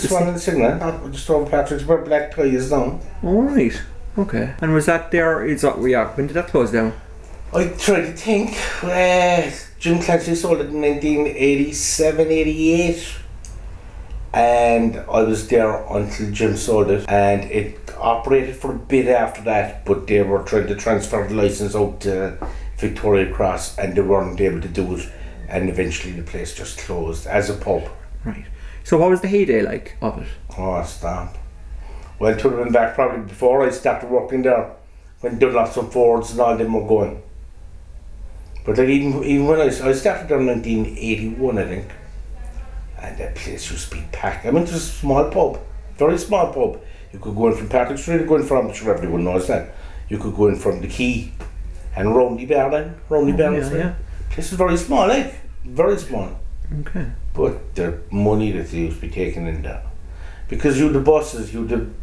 Swan and Signa, just over Patrick's, where Black Tie is now. Alright. Okay. And was that there? When did that close down? I try to think. Jim Clancy sold it in 1987, 88. And I was there until Jim sold it. And it operated for a bit after that, but they were trying to transfer the licence out to Victoria Cross and they weren't able to do it. And eventually the place just closed as a pub. Right. So what was the heyday like of it? Oh, stop. Well, it would have been back probably before I started working there, when Dunlops and Fords and all them were going. But like even when I started there in 1981, I think, and that place used to be packed. I mean, it was a small pub, very small pub. You could go in from Patrick Street, go in from, I'm sure everyone knows that. You could go in from the Quay and round the bar then, yeah. Place is very small, very small. Okay. But the money that they used to be taking in there, because you the buses, you the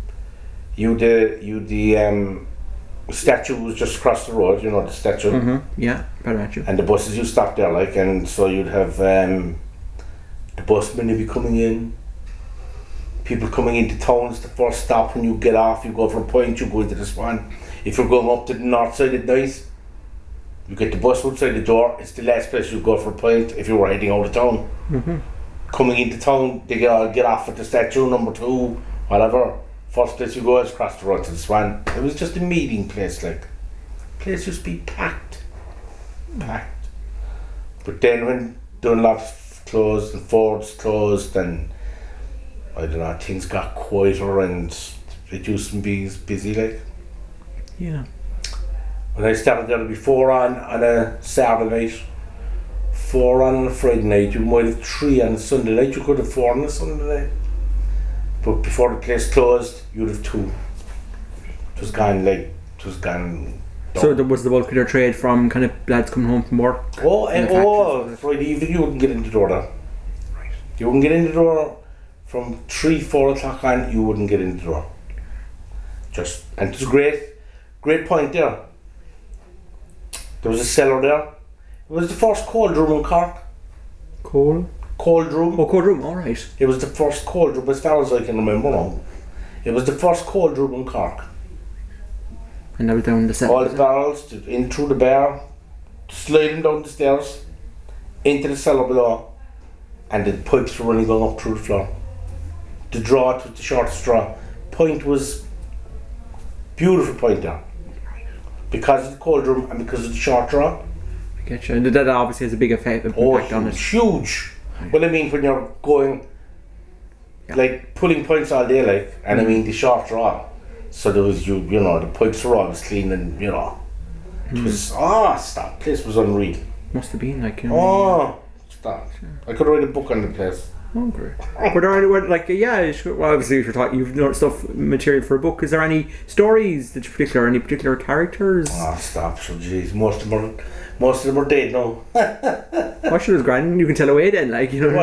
statue was just across the road. You know the statue. Mm-hmm. Yeah, better at you. And the buses you stop there, and so you'd have the busmen would be coming in. People coming into town is the first stop. When you get off, you go for a pint, you go into the Swan. If you're going up to the north side at night, you get the bus outside the door. It's the last place you go for a pint if you were heading out of town. Mm-hmm. Coming into town, they get off at the statue, number 2, whatever. First place you go is across the road to the Swan. It was just a meeting place, place used to be packed. But then when Dunlop's closed and Ford's closed and I don't know, things got quieter and it used to be busy Yeah. When I started there, to be 4 on a Saturday night, 4 on a Friday night. You might have 3 on a Sunday night. You could have 4 on a Sunday night. But before the place closed, you'd have 2. It was gone down. So there was the bulk of their trade from kind of lads coming home from work? Friday evening you wouldn't get in the door there. Right. You wouldn't get in the door from 3, 4 o'clock on, you wouldn't get in the door. And it was great point there. There was a cellar there. It was the first cold room in Cork. Cold room. Oh, cold room, alright. It was the first cold room, as far as I can remember now. It was the first cold room in Cork. And that was down the cellar? All the barrels, in through the bar, sliding down the stairs, into the cellar below, and the pipes were running going up through the floor. The draught was the shortest draw. Point was beautiful point there. Because of the cold room and because of the short draw. I get you. And that obviously has a big impact on it. Huge. Well, I mean, when you're going, pulling points all day, and I mean the short draw. So there was, the pipes were always clean and, it was, stop, place was unreal. Must have been Stop. I could write a book on the place. Oh, great. Were there any, obviously if you're talking, you've material for a book. Is there any stories that any particular characters? Stop, so jeez, most of them are dead now. What should was grand? You can tell away then,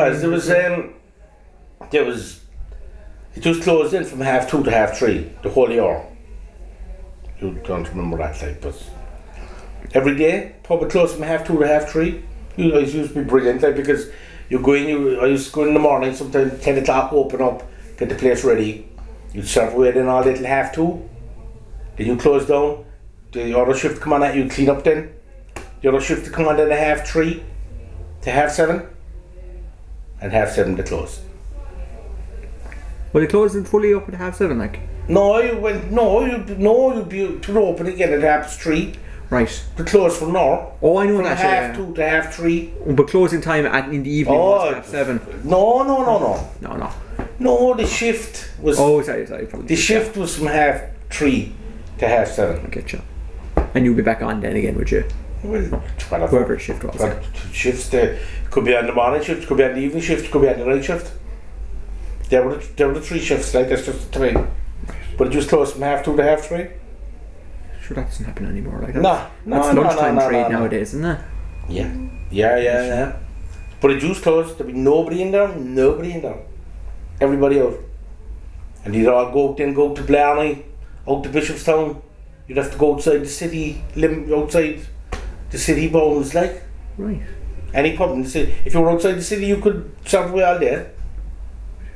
it was closed in from 2:30 to 3:30, the whole year. You don't remember that, but every day, pub would close from 2:30 to 3:30. It used to be brilliant, because you go in, I used to go in the morning, sometimes 10 o'clock, open up, get the place ready. You'd serve away then all little 2:30. Then you close down. The other shift come on at you, clean up then. The other shift to come on then at 3:30 to 7:30. And 7:30 to close. Well, they closed it fully up at 7:30, No, you'd be to open again at 3:30. Right. To close from now. Oh, I know from that. 2:30 to 3:30. But closing time in the evening was 7:30. No. No, the shift was. Oh, sorry. The shift was from 3:30 to 7:30. I get you. And you'll be back on then again, would you? Well, whoever shift was. But shifts could be on the morning shift, could be on the evening shift, could be on the night shift. There were the 3 shifts, that's just the 3. But it just closed from 2:30 to 3:30. Sure, that doesn't happen anymore. That's lunchtime trade nowadays, isn't it? Yeah. But it just closed. There'd be nobody in there. Everybody out. And you'd all go to Blarney, out to Bishopstown. You'd have to go outside the city, outside the city bounds, Right. Any pub in the city. If you were outside the city, you could serve away all day.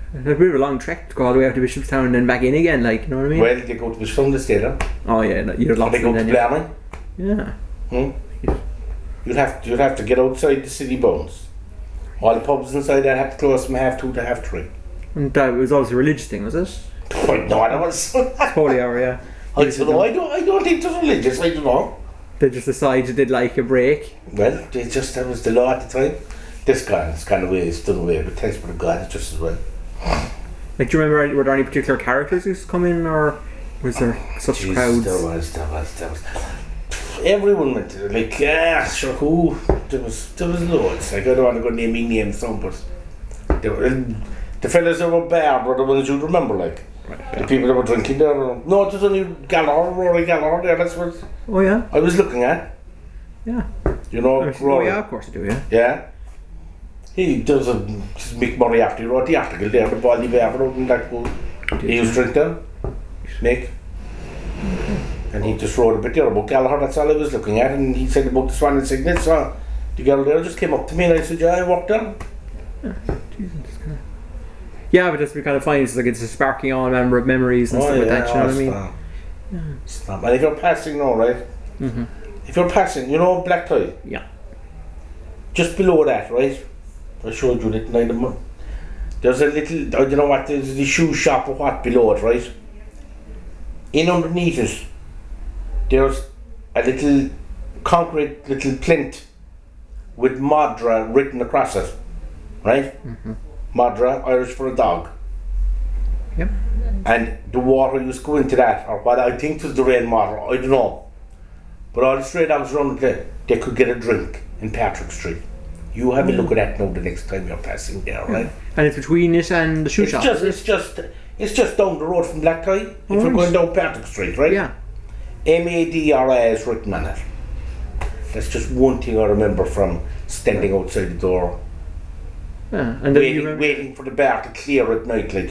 It's a bit of a long trek to go all the way out to Bishopstown and then back in again, like, you know what I mean? Well, they go to Bishopstown to stay there. Oh yeah, no, you'd have lost They go to them then. Blarney. Yeah. You'd have to get outside the city bounds. All the pubs inside there have to close from 2:30 to 3:30. And that was obviously a religious thing, was it? No, I don't know. Holy hour, yeah. I don't know. I don't think it's religious. I don't know. They just decided they'd like a break. Well, that was the law at the time. This guy is kind of way, it's done away, but thanks for the God, it's just as well. Like, do you remember, were there any particular characters who used to come in, or was there such Jesus, crowds? There was. Everyone went to, like, sure, who? There was loads. Like, I don't want to go naming names, some, but there were, the fellas that were bad were the ones you'd remember, like. Right, The yeah. people that were drinking there. No, it was only Rory Gallagher there, that's what Oh yeah, I was looking at. yeah. You know, Oh Rory. yeah, of course I do, yeah. Yeah. He does Mick Moriarty wrote the article there, the Baldy Bear out in Blackpool. He used to drink there, Mick. And he just wrote a bit there about Gallagher, that's all I was looking at, and he said about the Swan and Signet, so the girl there just came up to me and I said, yeah, I worked there. Yeah, but that's kind of funny. It's like it's a sparking on memories and stuff like that. You know what I mean? Stop. And if you're passing now, right? Mm-hmm. If you're passing, you know Black Tie? Yeah. Just below that, right? I showed you that night of month. There's a little, I don't know what, there's the shoe shop or what below it, right? In underneath it, there's a little concrete little plinth with Madra written across it, right? Mm-hmm. Madra, Irish for a dog. Yep. And the water used to go into that, or what I think was the rainwater, I don't know. But all the stray dogs around there, they could get a drink in Patrick Street. You have a look at that now the next time you're passing there, right? And it's between it and the shoe shop. It's just down the road from Black Tie. If you're Right. going down Patrick Street, right? Yeah. Madra is written on it. That's just one thing I remember from standing outside the door, Yeah. And then you remember, waiting for the bar to clear at night, like.